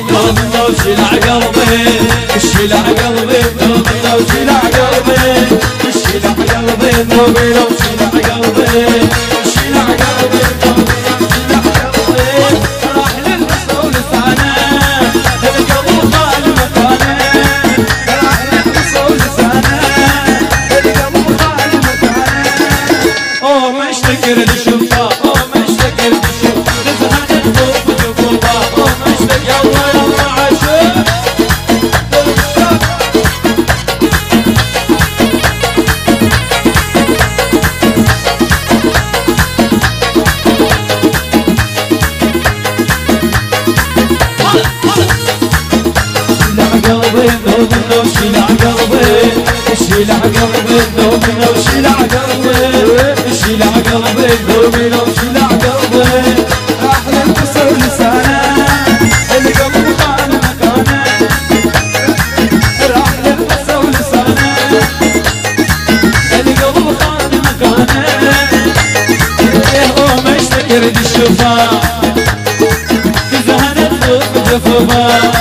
دوبنا وشلع قلبي الشلع قلبي دوبنا وشلع قلبي الشلع قلبي دوبنا وشلع قلبي الشلع قلبي دوبنا وشلع قلبي راح للبس ولسانه القلب خال مكانه راح للبس ولسانه القلب خال مكانه اوه مشتكر لشوفه اوه مشتكر لشوفه نزهد الخوف وجفوفه اوه مشتكر يلا يلا عاشق دوبنا وشلع قلبي الشلع قلبي دوبنا وشلع قلبي الشلع قلبي دوبنا وشلع قلبي راح للكسر لسانه القلب خان مكانه راح للكسر لسانه القلب خان مكانه هو مشتكر دي الشفاه تزهد الخوف جفوفه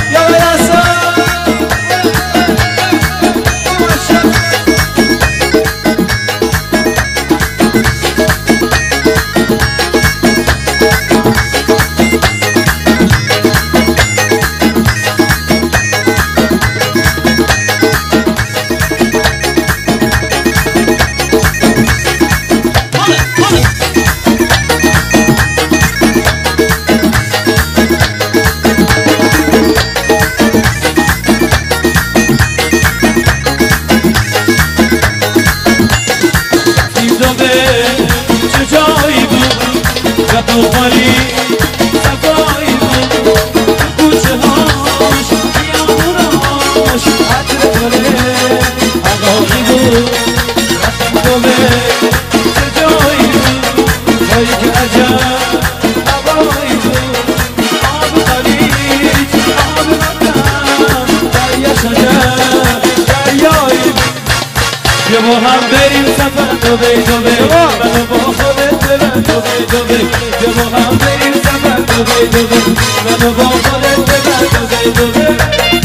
وخلي صفاي وجهاش يا وراش عترفلي اغايبو رحمتوبي جايبو هيك اجا ابايبو اب خليج اب مكان يا شجر جايب يبو هم بریم سفر دوبی دوبی منو با خودت ببر دوبی دوبی یبو هم بریم سفر دوبی دوبی منو با خودت ببر دوبی دوبی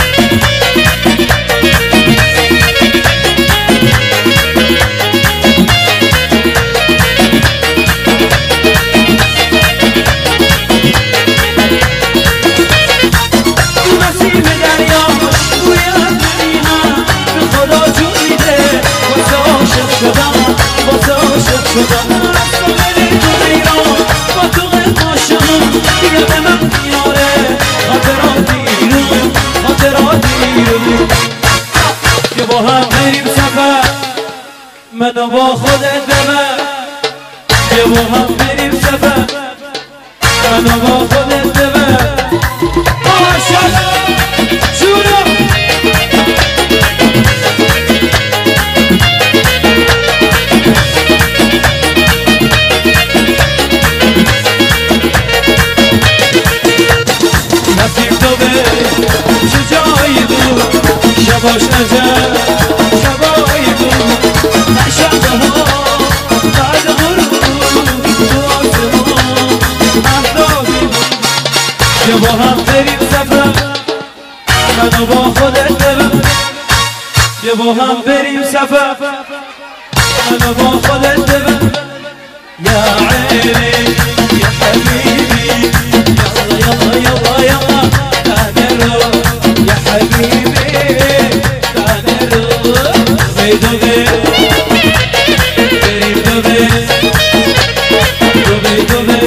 با هم بریم سفر منو با خودت ببر یه با هم بریم سفر منو با خودت ببر ماشاءالله شورو نصیب تو به چه جایی دور شباش نجر شبایی بود نشده ها بعد غروب تو آسمان اهدابی بود یه با هم بریم سفر منو با خودت ببر یه با هم بریم سفر منو با خودت ببر یا عینی یا حبیبی یلا یلا یلا یلا تهدرو یا حبیبی دوبی بریم دوبی دوبی دوبی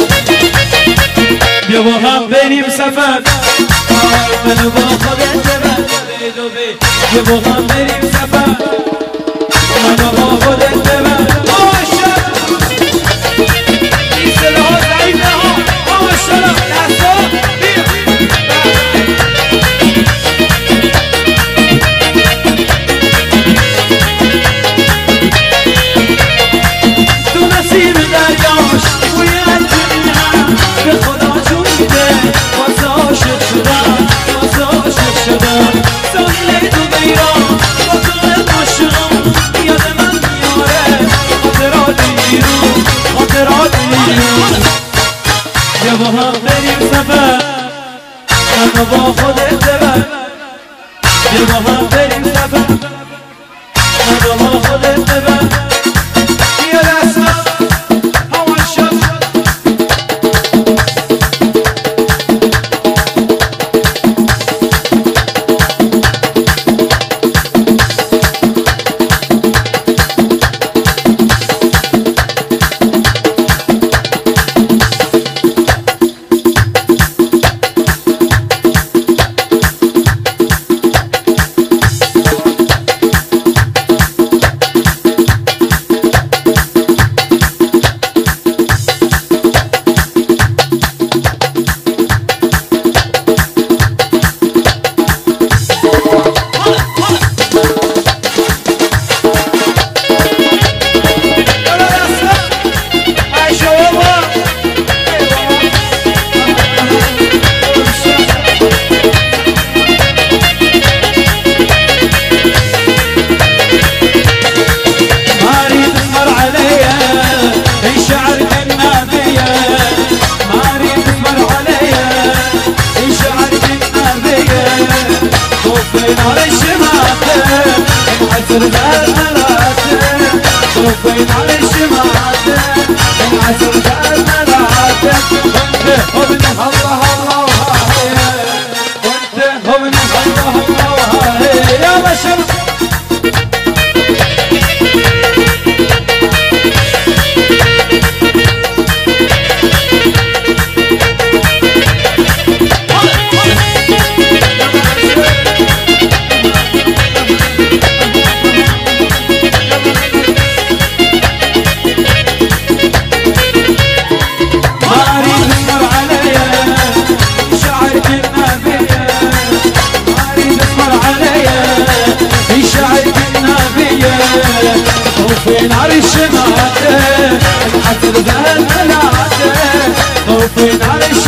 بیا با هم بریم سفر منو با خودت ببر دوبی دوبی بیا با هم بریم سفر منو با خودت ببر این صداها ضعیفه ها ماشاءالله دستا منو باخد الدبر که با هم بریم سفر منو باخد الدبر بیا دستا هوا شد صوفين على الشمعات العسل الملعات وانت هبني الله الله وهاي وانت هبني الله الله وهاي يا بشر خوفين على الشمعات العسل ذا الملعات خوفين على